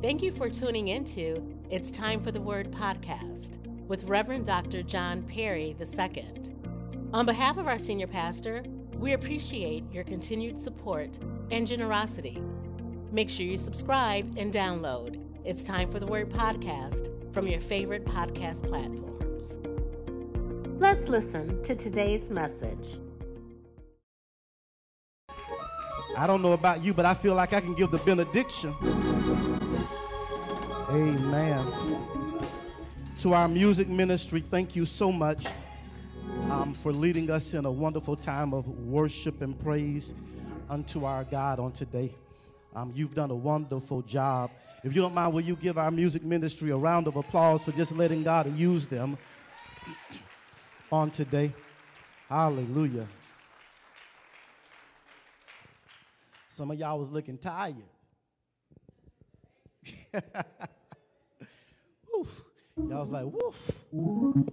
Thank you for tuning into It's Time for the Word podcast with Reverend Dr. John Perry II. On behalf of our senior pastor, we appreciate your continued support and generosity. Make sure you subscribe and download It's Time for the Word podcast from your favorite podcast platforms. Let's listen to today's message. I don't know about you, but I feel like I can give the benediction. Amen. To our music ministry, thank you so much for leading us in a wonderful time of worship and praise unto our God on today. You've done a wonderful job. If you don't mind, will you give our music ministry a round of applause for just letting God use them on today? Hallelujah. Some of y'all was looking tired. Y'all was like, woo.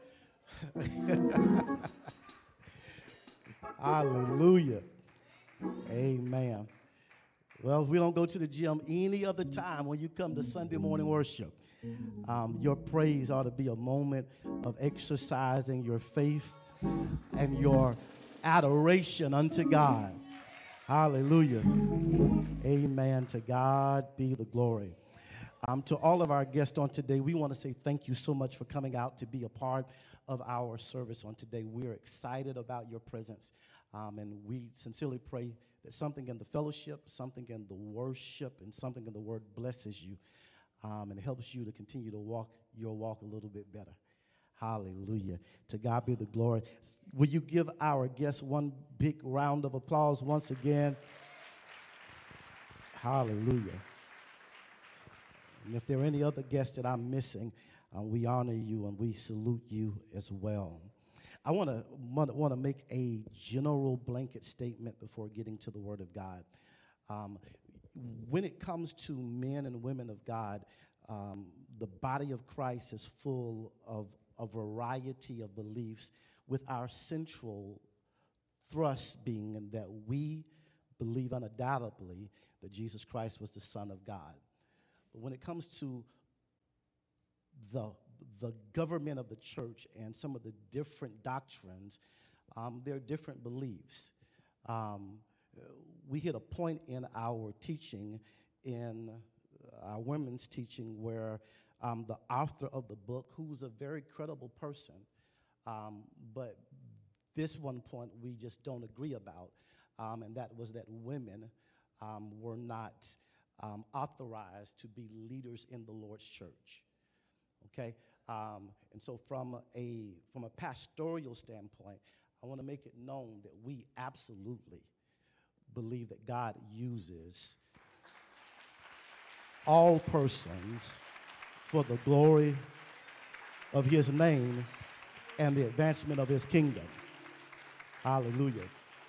Hallelujah. Amen. Well, if we don't go to the gym any other time when you come to Sunday morning worship, your praise ought to be a moment of exercising your faith and your adoration unto God. Hallelujah. Amen. To God be the glory. To all of our guests on today, we want to say thank you so much for coming out to be a part of our service on today. We're excited about your presence, and we sincerely pray that something in the fellowship, something in the worship, and something in the word blesses you and helps you to continue to walk your walk a little bit better. Hallelujah. To God be the glory. Will you give our guests one big round of applause once again? Hallelujah. And if there are any other guests that I'm missing, we honor you and we salute you as well. I want to make a general blanket statement before getting to the Word of God. When it comes to men and women of God, the body of Christ is full of a variety of beliefs, with our central thrust being that we believe undoubtedly that Jesus Christ was the Son of God. But when it comes to the government of the church and some of the different doctrines, there are different beliefs. We hit a point in our teaching, in our women's teaching, where the author of the book, who's a very credible person, but this one point we just don't agree about, and that was that women were not authorized to be leaders in the Lord's church. Okay, and so from a pastoral standpoint, I want to make it known that we absolutely believe that God uses all persons for the glory of His name and the advancement of His kingdom. Hallelujah.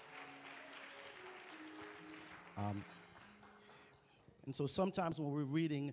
And so sometimes when we're reading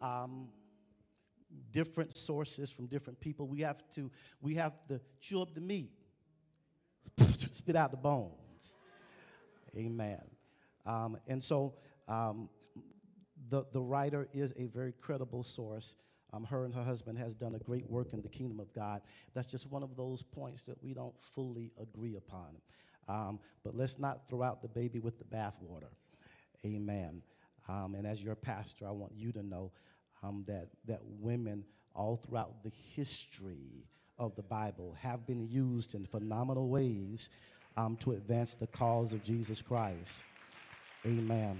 different sources from different people, we have to chew up the meat, spit out the bones. Amen. And so the writer is a very credible source. Her and her husband has done a great work in the kingdom of God. That's just one of those points that we don't fully agree upon. But let's not throw out the baby with the bathwater. Amen. And as your pastor, I want you to know that women all throughout the history of the Bible have been used in phenomenal ways to advance the cause of Jesus Christ. Amen.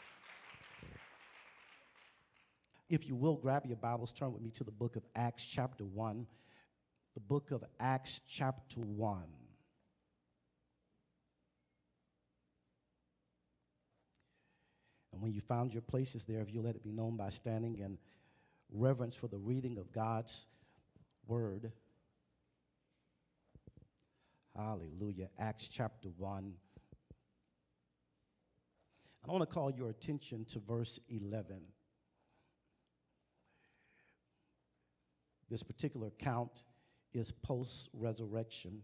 If you will, grab your Bibles, turn with me to the book of Acts chapter 1. The book of Acts chapter 1. And when you found your places there, if you let it be known by standing in reverence for the reading of God's word. Hallelujah. Acts chapter 1. I want to call your attention to verse 11. This particular account is post-resurrection.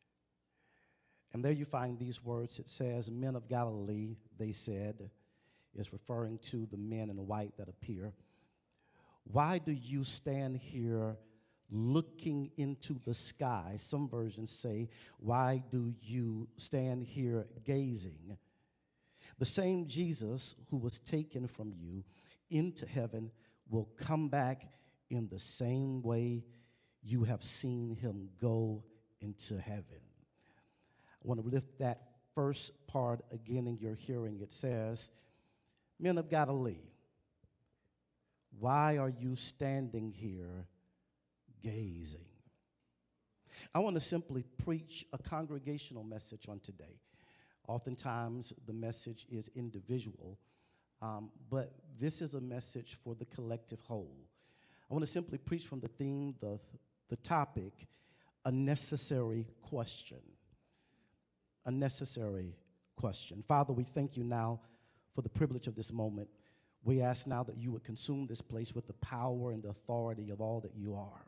And there you find these words. It says, "Men of Galilee," they said, is referring to the men in white that appear. Why do you stand here looking into the sky? Some versions say, why do you stand here gazing? The same Jesus who was taken from you into heaven will come back in the same way you have seen him go into heaven. I want to lift that first part again in your hearing. It says, men of Galilee, why are you standing here gazing? I want to simply preach a congregational message on today. Oftentimes, the message is individual, but this is a message for the collective whole. I want to simply preach from the theme, the topic, a necessary question. A necessary question. Father, we thank you now for the privilege of this moment. We ask now that you would consume this place with the power and the authority of all that you are.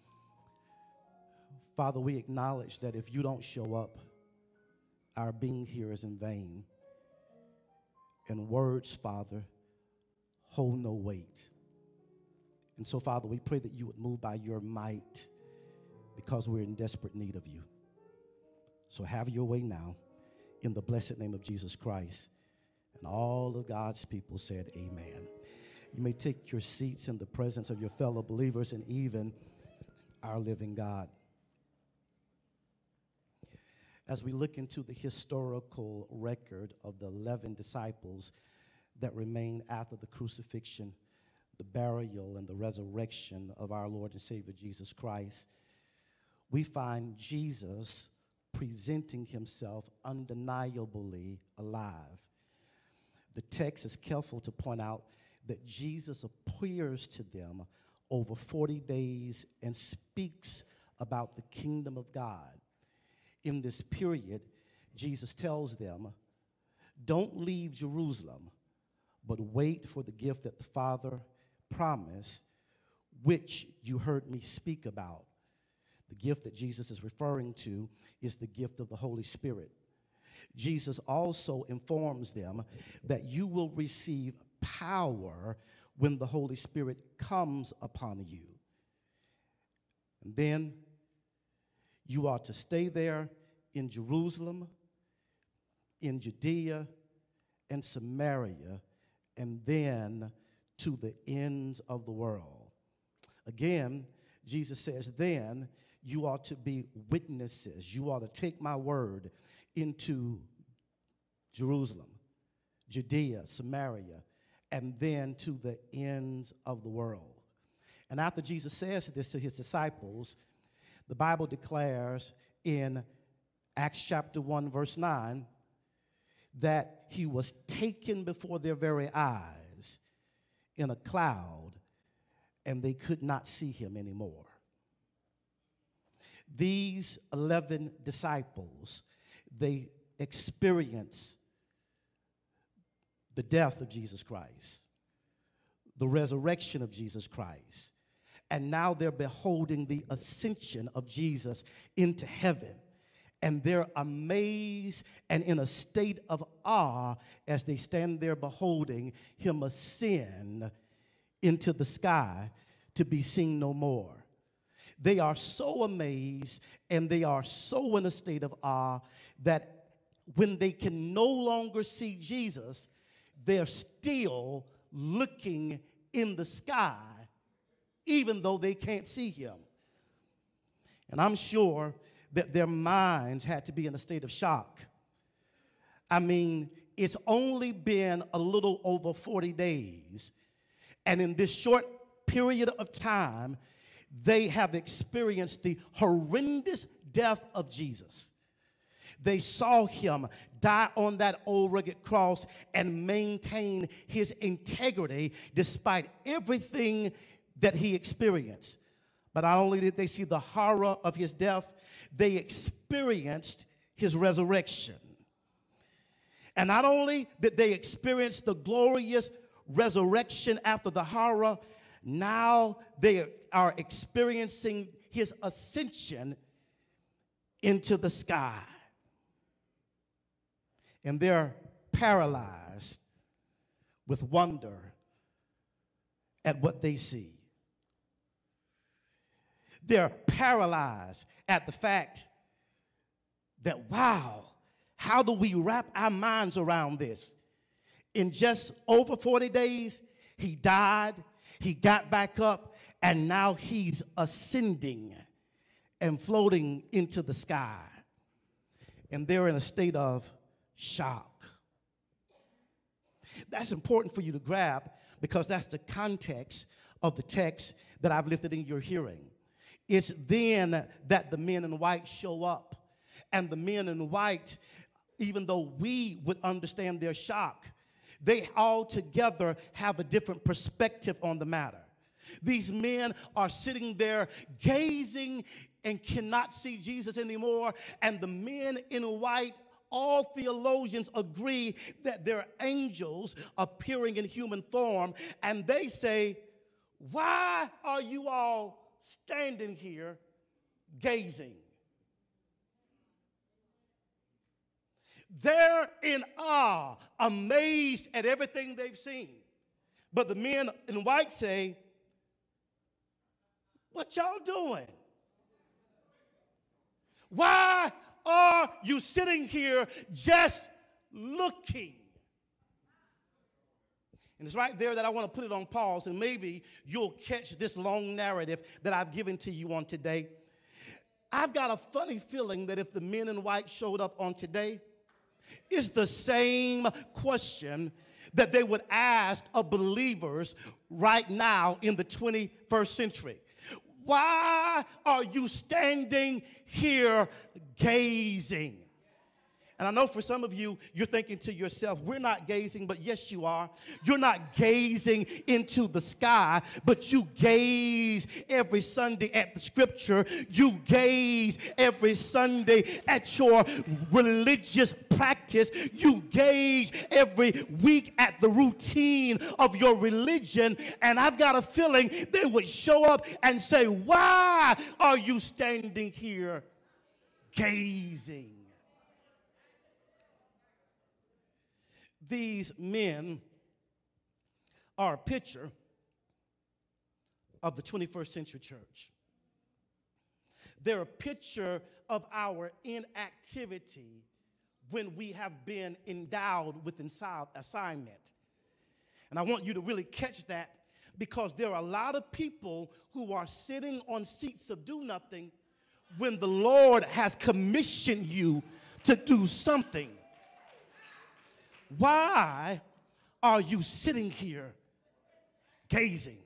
Father, we acknowledge that if you don't show up, our being here is in vain. And words, Father, hold no weight. And so, Father, we pray that you would move by your might because we're in desperate need of you. So have your way now in the blessed name of Jesus Christ. And all of God's people said amen. You may take your seats in the presence of your fellow believers and even our living God. As we look into the historical record of the 11 disciples that remained after the crucifixion, the burial, and the resurrection of our Lord and Savior Jesus Christ, we find Jesus presenting himself undeniably alive. The text is careful to point out that Jesus appears to them over 40 days and speaks about the kingdom of God. In this period, Jesus tells them, don't leave Jerusalem, but wait for the gift that the Father promised, which you heard me speak about. The gift that Jesus is referring to is the gift of the Holy Spirit. Jesus also informs them that you will receive power when the Holy Spirit comes upon you. And then you are to stay there in Jerusalem, in Judea, and Samaria, and then to the ends of the world. Again, Jesus says, then you are to be witnesses. You are to take my word into Jerusalem, Judea, Samaria, and then to the ends of the world. And after Jesus says this to his disciples, the Bible declares in Acts chapter 1, verse 9, that he was taken before their very eyes in a cloud, and they could not see him anymore. These 11 disciples, they experienced the death of Jesus Christ, the resurrection of Jesus Christ, and now they're beholding the ascension of Jesus into heaven. And they're amazed and in a state of awe as they stand there beholding him ascend into the sky to be seen no more. They are so amazed and they are so in a state of awe that when they can no longer see Jesus, they're still looking in the sky, even though they can't see him. And I'm sure that their minds had to be in a state of shock. I mean, it's only been a little over 40 days, and in this short period of time, they have experienced the horrendous death of Jesus. They saw him die on that old rugged cross and maintain his integrity despite everything that he experienced. But not only did they see the horror of his death, they experienced his resurrection. And not only did they experience the glorious resurrection after the horror, now they are experiencing his ascension into the sky. And they're paralyzed with wonder at what they see. They're paralyzed at the fact that, wow, how do we wrap our minds around this? In just over 40 days, he died, he got back up, and now he's ascending and floating into the sky. And they're in a state of shock. That's important for you to grab because that's the context of the text that I've lifted in your hearing. It's then that the men in white show up. And the men in white, even though we would understand their shock, they all together have a different perspective on the matter. These men are sitting there gazing and cannot see Jesus anymore. And the men in white, all theologians agree that they're angels appearing in human form. And they say, why are you all standing here gazing? They're in awe, amazed at everything they've seen. But the men in white say, what y'all doing? Why are you sitting here just looking? And it's right there that I want to put it on pause, and maybe you'll catch this long narrative that I've given to you on today. I've got a funny feeling that if the men in white showed up on today, it's the same question that they would ask of believers right now in the 21st century. Why are you standing here gazing? And I know for some of you, you're thinking to yourself, we're not gazing, but yes, you are. You're not gazing into the sky, but you gaze every Sunday at the scripture. You gaze every Sunday at your religious practice. You gaze every week at the routine of your religion. And I've got a feeling they would show up and say, why are you standing here gazing? These men are a picture of the 21st century church. They're a picture of our inactivity when we have been endowed with assignment. And I want you to really catch that because there are a lot of people who are sitting on seats of do nothing when the Lord has commissioned you to do something. Why are you sitting here gazing?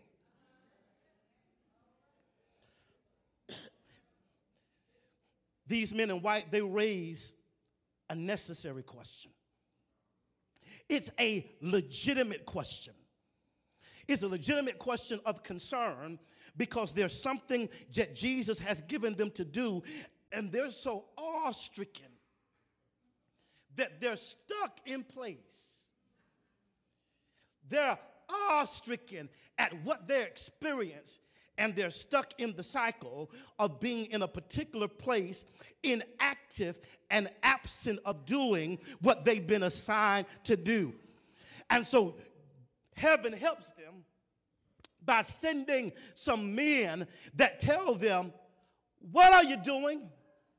These men in white, they raise a necessary question. It's a legitimate question. It's a legitimate question of concern because there's something that Jesus has given them to do, and they're so awe-stricken that they're stuck in place. They're awe-stricken at what they experience, and they're stuck in the cycle of being in a particular place, inactive and absent of doing what they've been assigned to do. And so heaven helps them by sending some men that tell them, what are you doing?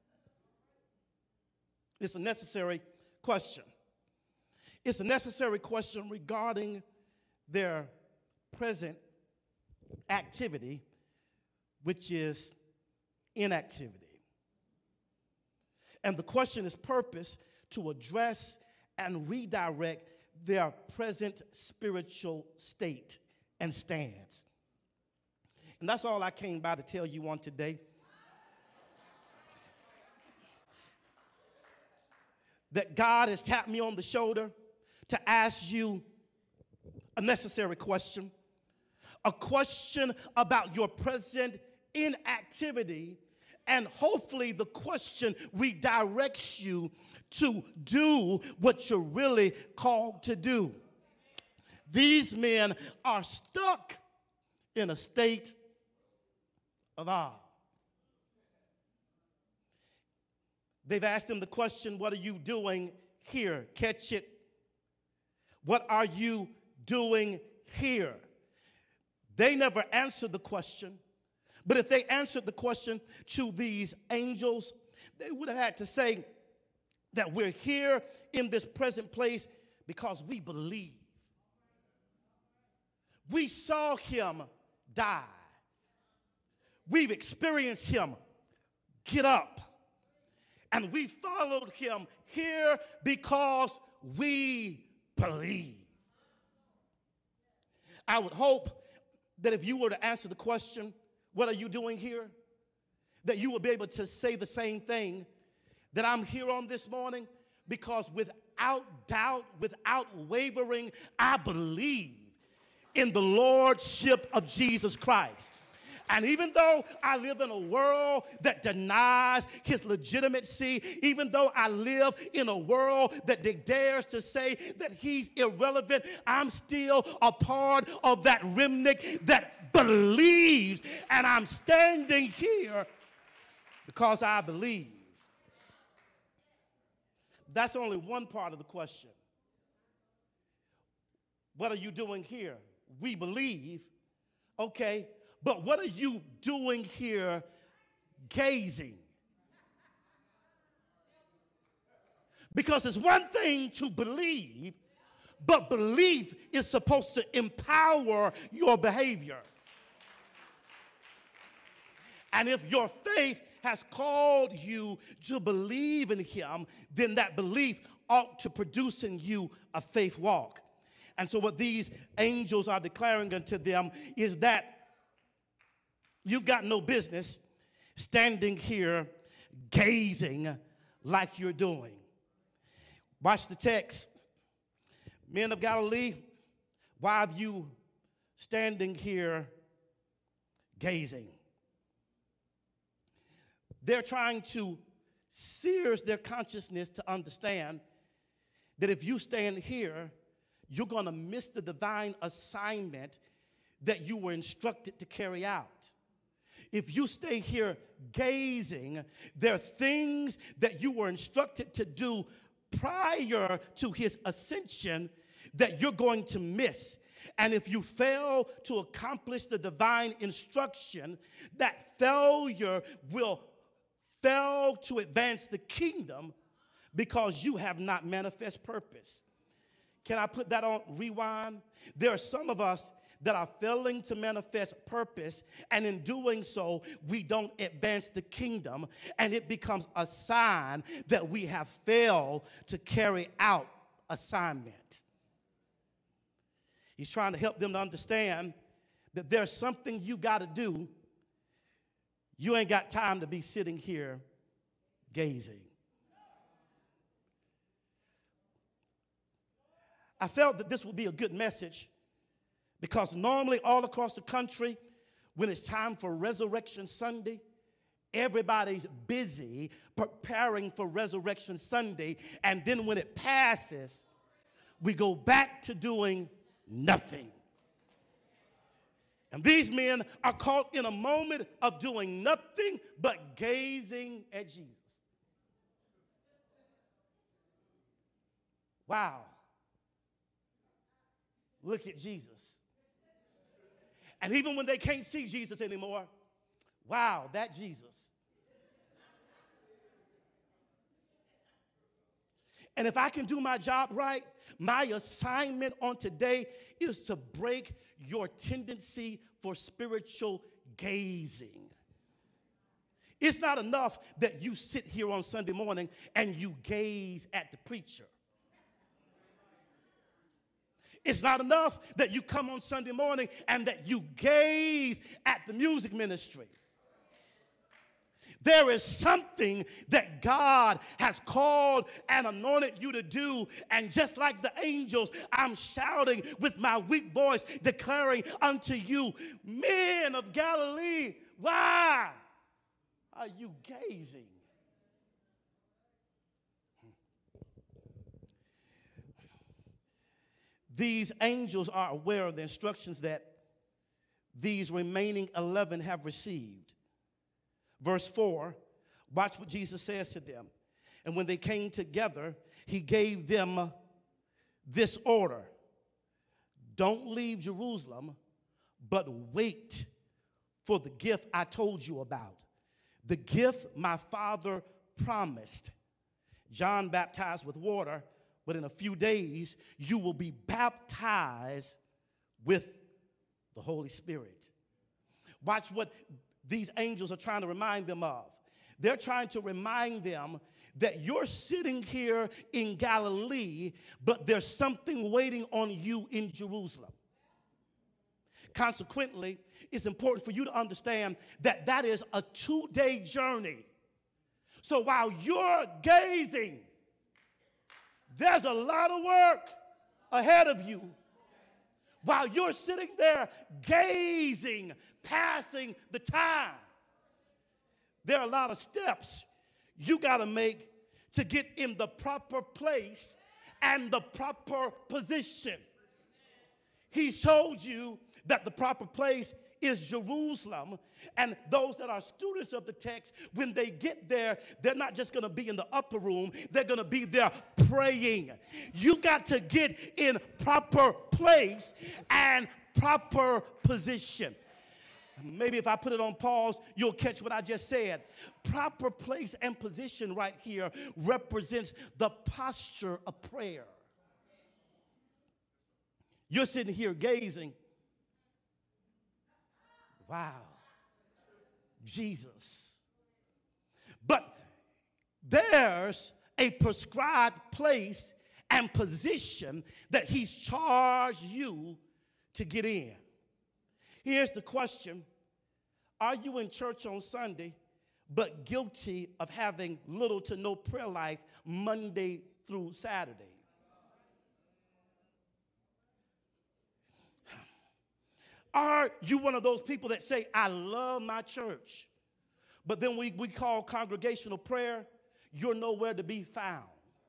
It's a necessary question. It's a necessary question regarding their present activity, which is inactivity. And the question is purpose to address and redirect their present spiritual state and stance. And that's all I came by to tell you on today. That God has tapped me on the shoulder to ask you a necessary question, a question about your present inactivity, and hopefully the question redirects you to do what you're really called to do. These men are stuck in a state of awe. They've asked him the question, what are you doing here? Catch it. What are you doing here? They never answered the question. But if they answered the question to these angels, they would have had to say that we're here in this present place because we believe. We saw him die. We've experienced him get up. And we followed him here because we believe. I would hope that if you were to answer the question, what are you doing here? That you will be able to say the same thing, that I'm here on this morning because without doubt, without wavering, I believe in the Lordship of Jesus Christ. And even though I live in a world that denies his legitimacy, even though I live in a world that dares to say that he's irrelevant, I'm still a part of that remnant that believes. And I'm standing here because I believe. That's only one part of the question. What are you doing here? We believe. Okay. But what are you doing here gazing? Because it's one thing to believe, but belief is supposed to empower your behavior. And if your faith has called you to believe in him, then that belief ought to produce in you a faith walk. And so what these angels are declaring unto them is that you've got no business standing here gazing like you're doing. Watch the text. Men of Galilee, why have you standing here gazing? They're trying to sears their consciousness to understand that if you stand here, you're going to miss the divine assignment that you were instructed to carry out. If you stay here gazing, there are things that you were instructed to do prior to his ascension that you're going to miss. And if you fail to accomplish the divine instruction, that failure will fail to advance the kingdom because you have not manifest purpose. Can I put that on rewind? There are some of us that are failing to manifest purpose, and in doing so, we don't advance the kingdom, and it becomes a sign that we have failed to carry out assignment. He's trying to help them to understand that there's something you got to do. You ain't got time to be sitting here gazing. I felt that this would be a good message because normally all across the country, when it's time for Resurrection Sunday, everybody's busy preparing for Resurrection Sunday. And then when it passes, we go back to doing nothing. And these men are caught in a moment of doing nothing but gazing at Jesus. Wow. Look at Jesus. And even when they can't see Jesus anymore, wow, that Jesus. And if I can do my job right, my assignment on today is to break your tendency for spiritual gazing. It's not enough that you sit here on Sunday morning and you gaze at the preacher. It's not enough that you come on Sunday morning and that you gaze at the music ministry. There is something that God has called and anointed you to do. And just like the angels, I'm shouting with my weak voice, declaring unto you, men of Galilee, why are you gazing? These angels are aware of the instructions that these remaining 11 have received. Verse 4, watch what Jesus says to them. And when they came together, he gave them this order: don't leave Jerusalem, but wait for the gift I told you about, the gift my Father promised. John baptized with water, but in a few days you will be baptized with the Holy Spirit. Watch what these angels are trying to remind them of. They're trying to remind them that you're sitting here in Galilee, but there's something waiting on you in Jerusalem. Consequently, it's important for you to understand that that is a 2-day journey. So while you're gazing, there's a lot of work ahead of you. While you're sitting there gazing, passing the time, there are a lot of steps you got to make to get in the proper place and the proper position. He's told you that the proper place is Jerusalem, and those that are students of the text, when they get there, they're not just going to be in the upper room, they're going to be there praying. You've got to get in proper place and proper position. Maybe if I put it on pause, you'll catch what I just said. Proper place and position right here represents the posture of prayer. You're sitting here gazing. Wow, Jesus. But there's a prescribed place and position that he's charged you to get in. Here's the question. Are you in church on Sunday, but guilty of having little to no prayer life Monday through Saturday? Are you one of those people that say, I love my church, but then we call congregational prayer, you're nowhere to be found?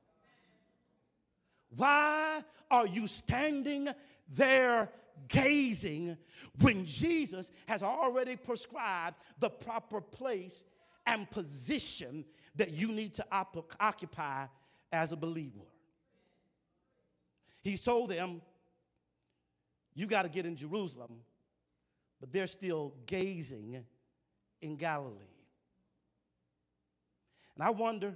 Why are you standing there gazing when Jesus has already prescribed the proper place and position that you need to occupy as a believer? He told them, you got to get in Jerusalem, but they're still gazing in Galilee. And I wonder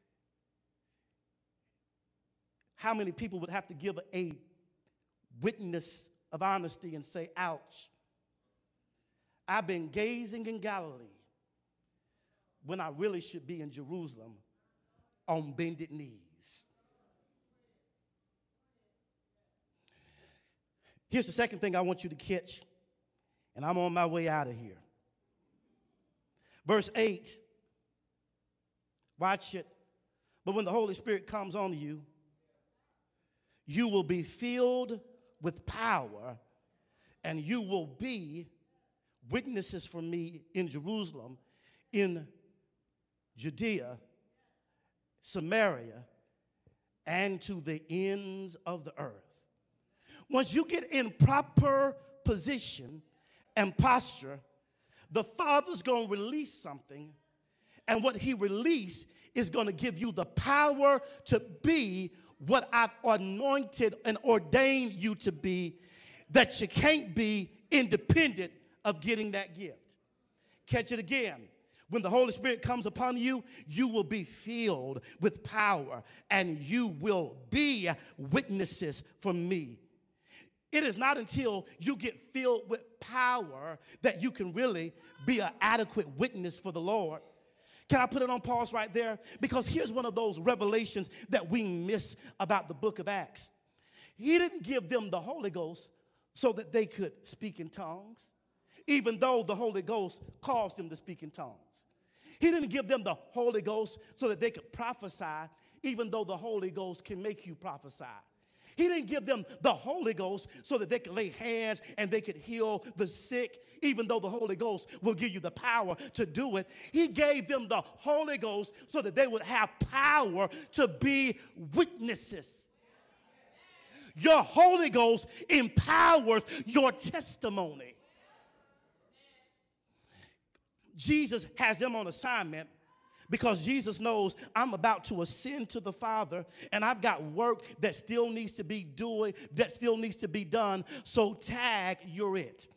how many people would have to give a witness of honesty and say, ouch, I've been gazing in Galilee when I really should be in Jerusalem on bended knees. Here's the second thing I want you to catch, and I'm on my way out of here. Verse 8, watch it. But when the Holy Spirit comes on you, you will be filled with power, and you will be witnesses for me in Jerusalem, in Judea, Samaria, and to the ends of the earth. Once you get in proper position and posture, the Father's going to release something, and what he released is going to give you the power to be what I've anointed and ordained you to be, that you can't be independent of getting that gift. Catch it again. When the Holy Spirit comes upon you, you will be filled with power, and you will be witnesses for me. It is not until you get filled with power that you can really be an adequate witness for the Lord. Can I put it on pause right there? Because here's one of those revelations that we miss about the book of Acts. He didn't give them the Holy Ghost so that they could speak in tongues, even though the Holy Ghost caused them to speak in tongues. He didn't give them the Holy Ghost so that they could prophesy, even though the Holy Ghost can make you prophesy. He didn't give them the Holy Ghost so that they could lay hands and they could heal the sick, even though the Holy Ghost will give you the power to do it. He gave them the Holy Ghost so that they would have power to be witnesses. Your Holy Ghost empowers your testimony. Jesus has them on assignment Because Jesus knows I'm about to ascend to the Father, and I've got work that still needs to be done. So tag, you're it.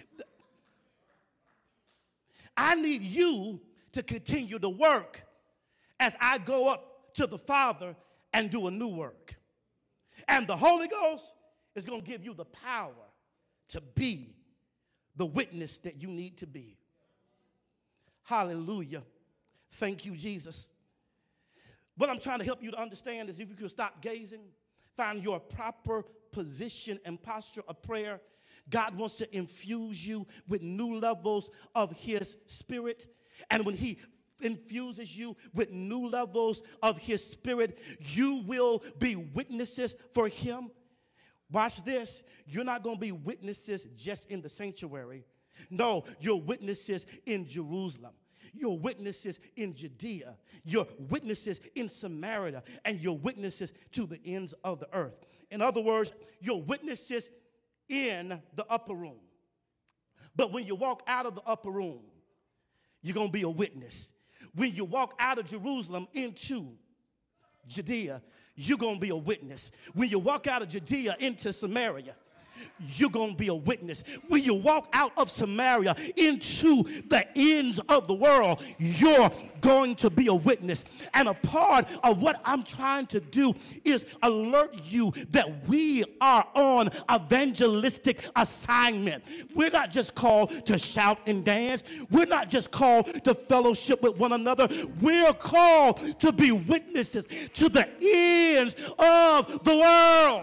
I need you to continue to work as I go up to the Father and do a new work. And the Holy Ghost is going to give you the power to be the witness that you need to be. Hallelujah. Thank you, Jesus. What I'm trying to help you to understand is if you could stop gazing, find your proper position and posture of prayer. God wants to infuse you with new levels of his spirit. And when he infuses you with new levels of his spirit, you will be witnesses for him. Watch this. You're not going to be witnesses just in the sanctuary. No, you're witnesses in Jerusalem. You're witnesses in Judea. You're witnesses in Samaria. And you're witnesses to the ends of the earth. In other words, you're witnesses in the upper room. But when you walk out of the upper room, you're going to be a witness. When you walk out of Jerusalem into Judea, you're going to be a witness. When you walk out of Judea into Samaria, you're going to be a witness. When you walk out of Samaria into the ends of the world, you're going to be a witness. And a part of what I'm trying to do is alert you that we are on evangelistic assignment. We're not just called to shout and dance. We're not just called to fellowship with one another. We're called to be witnesses to the ends of the world.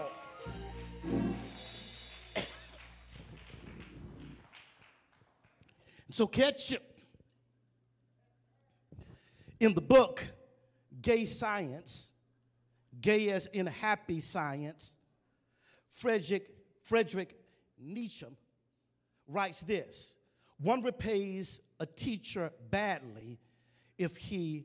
So catch it. In the book, Gay Science, gay as in happy science, Friedrich Nietzsche writes this: one repays a teacher badly if he,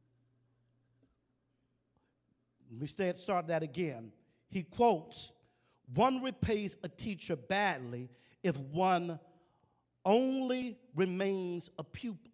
let me start that again. He quotes, one repays a teacher badly if one only remains a pupil.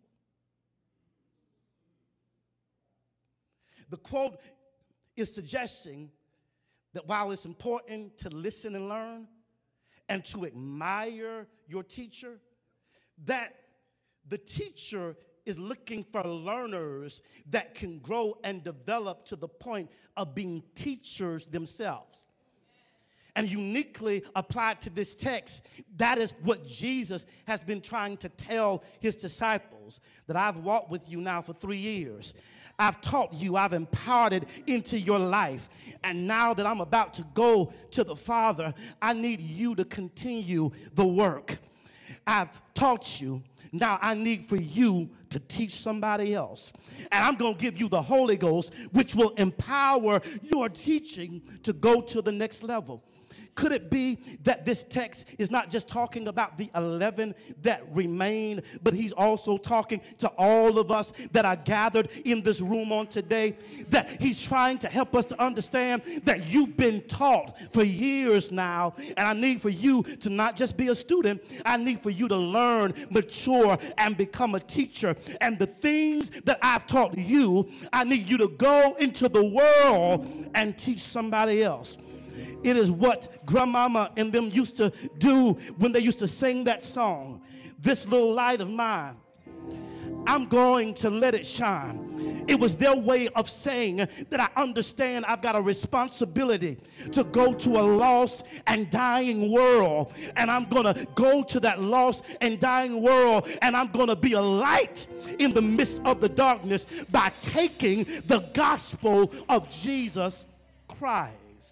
The quote is suggesting that while it's important to listen and learn and to admire your teacher, that the teacher is looking for learners that can grow and develop to the point of being teachers themselves. And uniquely applied to this text, that is what Jesus has been trying to tell his disciples, that I've walked with you now for 3 years. I've taught you, I've imparted into your life. And now that I'm about to go to the Father, I need you to continue the work. I've taught you. Now I need for you to teach somebody else. And I'm going to give you the Holy Ghost, which will empower your teaching to go to the next level. Could it be that this text is not just talking about the 11 that remain, but he's also talking to all of us that are gathered in this room on today? That he's trying to help us to understand that you've been taught for years now, and I need for you to not just be a student. I need for you to learn, mature, and become a teacher. And the things that I've taught you, I need you to go into the world and teach somebody else. It is what grandmama and them used to do when they used to sing that song, this little light of mine, I'm going to let it shine. It was their way of saying that I understand I've got a responsibility to go to a lost and dying world. And I'm going to go to that lost and dying world, and I'm going to be a light in the midst of the darkness by taking the gospel of Jesus Christ.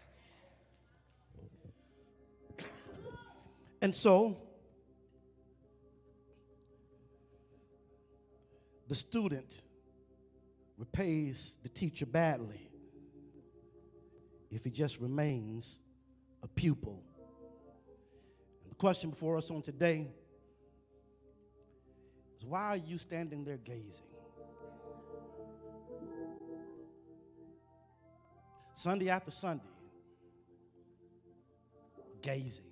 And so, the student repays the teacher badly if he just remains a pupil. And the question before us on today is, why are you standing there gazing? Sunday after Sunday, gazing.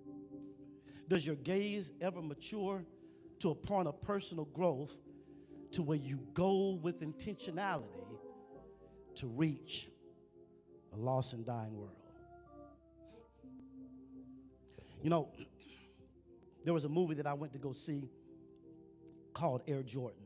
Does your gaze ever mature to a point of personal growth to where you go with intentionality to reach a lost and dying world. You know, there was a movie that I went to go see called Air Jordan.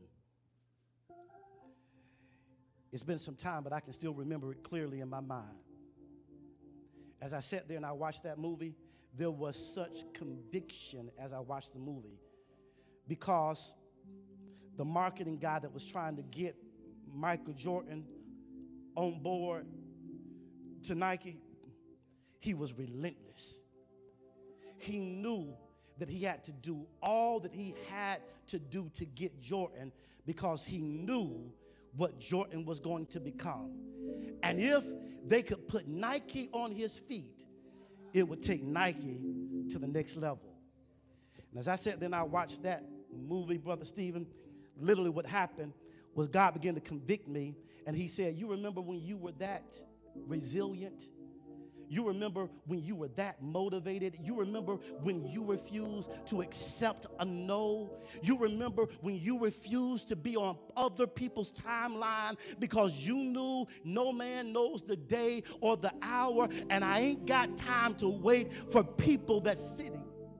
It's been some time, but I can still remember it clearly in my mind. As I sat there and I watched that movie, there was such conviction as I watched the movie, because the marketing guy that was trying to get Michael Jordan on board to Nike, he was relentless. He knew that he had to do all that he had to do to get Jordan, because he knew what Jordan was going to become. And if they could put Nike on his feet, it would take Nike to the next level. And as I sat there and I watched that movie, Brother Stephen, literally what happened was God began to convict me, and he said, you remember when you were that resilient? You remember when you were that motivated? You remember when you refused to accept a no? You remember when you refused to be on other people's timeline because you knew no man knows the day or the hour, and I ain't got time to wait for people that's sitting.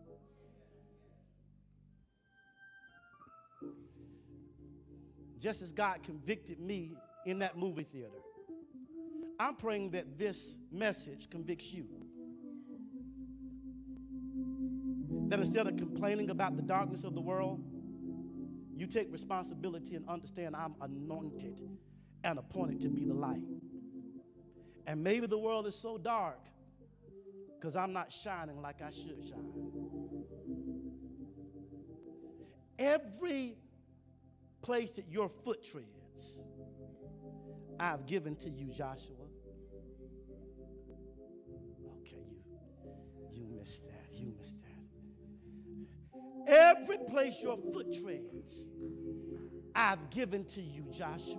Just as God convicted me in that movie theater, I'm praying that this message convicts you. That instead of complaining about the darkness of the world, you take responsibility and understand I'm anointed and appointed to be the light. And maybe the world is so dark because I'm not shining like I should shine. Every place that your foot treads, I've given to you, Joshua. Okay, you missed that. You missed that. Every place your foot treads, I've given to you, Joshua.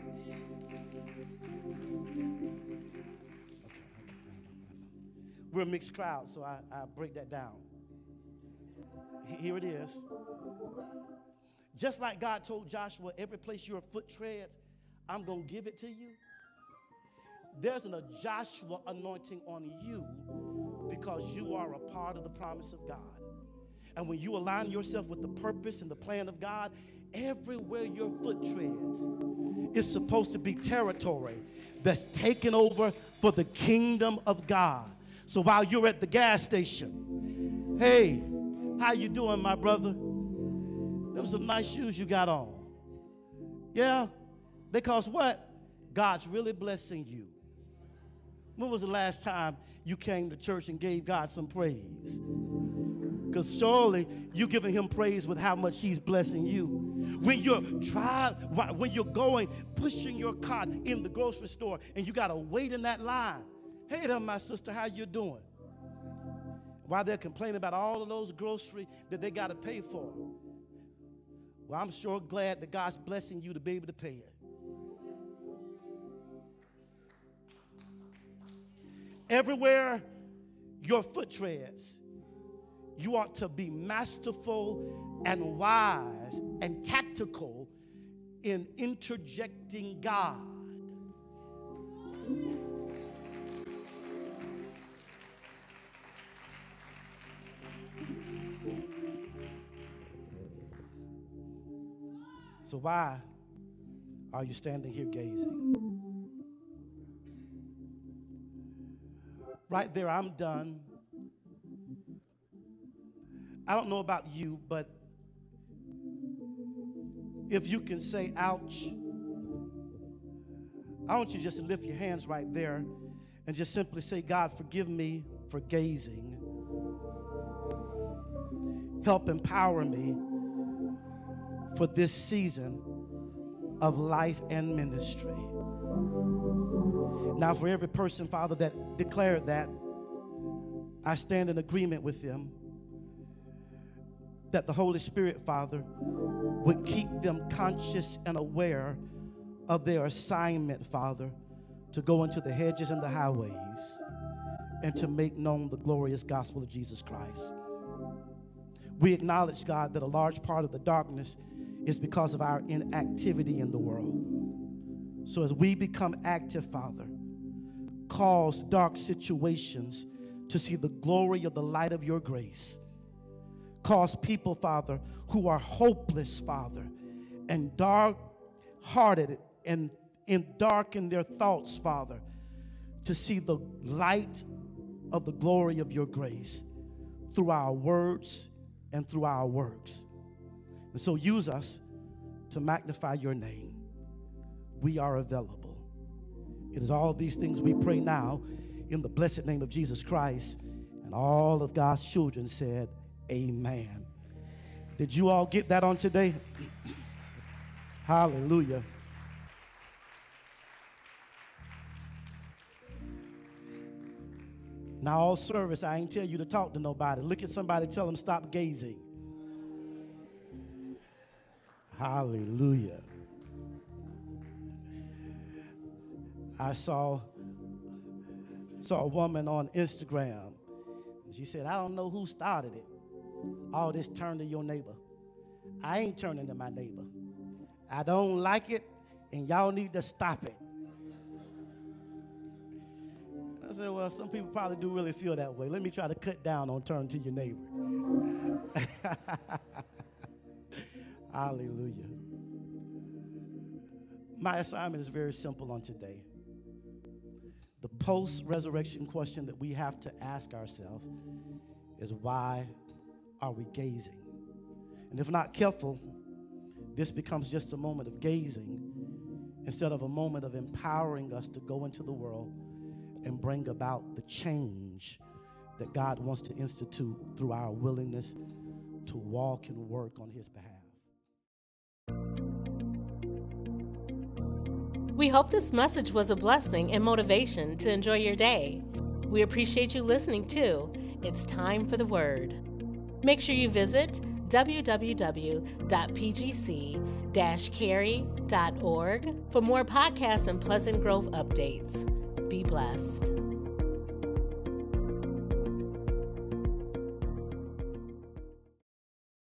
Okay. We're a mixed crowd, so I break that down. Here it is. Just like God told Joshua, every place your foot treads, I'm going to give it to you. There's a Joshua anointing on you because you are a part of the promise of God. And when you align yourself with the purpose and the plan of God, everywhere your foot treads is supposed to be territory that's taken over for the kingdom of God. So while you're at the gas station, hey, how you doing, my brother? Them some nice shoes you got on. Yeah, because what? God's really blessing you. When was the last time you came to church and gave God some praise? Because surely you're giving him praise with how much he's blessing you. When you're going, pushing your cart in the grocery store and you got to wait in that line. Hey there, my sister, how you doing? While they're complaining about all of those groceries that they got to pay for. Well, I'm sure glad that God's blessing you to be able to pay it. Everywhere your foot treads, you ought to be masterful and wise and tactical in interjecting God. So why are you standing here gazing? Right there, I'm done. I don't know about you, but if you can say ouch, I want you just to lift your hands right there and just simply say, God, forgive me for gazing. Help empower me for this season of life and ministry. Now, for every person, Father, that declared that, I stand in agreement with them that the Holy Spirit, Father, would keep them conscious and aware of their assignment, Father, to go into the hedges and the highways and to make known the glorious gospel of Jesus Christ. We acknowledge, God, that a large part of the darkness is because of our inactivity in the world. So as we become active, Father, cause dark situations to see the glory of the light of your grace. Cause people, Father, who are hopeless, Father, and dark-hearted and dark in their thoughts, Father, to see the light of the glory of your grace through our words and through our works. And so use us to magnify your name. We are available. It is all these things we pray now in the blessed name of Jesus Christ. And all of God's children said, amen. Did you all get that on today? Hallelujah. Now, all service, I ain't tell you to talk to nobody. Look at somebody, tell them stop gazing. Hallelujah. I saw a woman on Instagram. She said, I don't know who started it. All this turn to your neighbor. I ain't turning to my neighbor. I don't like it, and y'all need to stop it. I said, well, some people probably do really feel that way. Let me try to cut down on turn to your neighbor. Hallelujah. My assignment is very simple on today. The post-resurrection question that we have to ask ourselves is, why are we gazing? And if not careful, this becomes just a moment of gazing instead of a moment of empowering us to go into the world and bring about the change that God wants to institute through our willingness to walk and work on his behalf. We hope this message was a blessing and motivation to enjoy your day. We appreciate you listening too. It's time for the word. Make sure you visit www.pgc-cary.org for more podcasts and Pleasant Grove updates. Be blessed.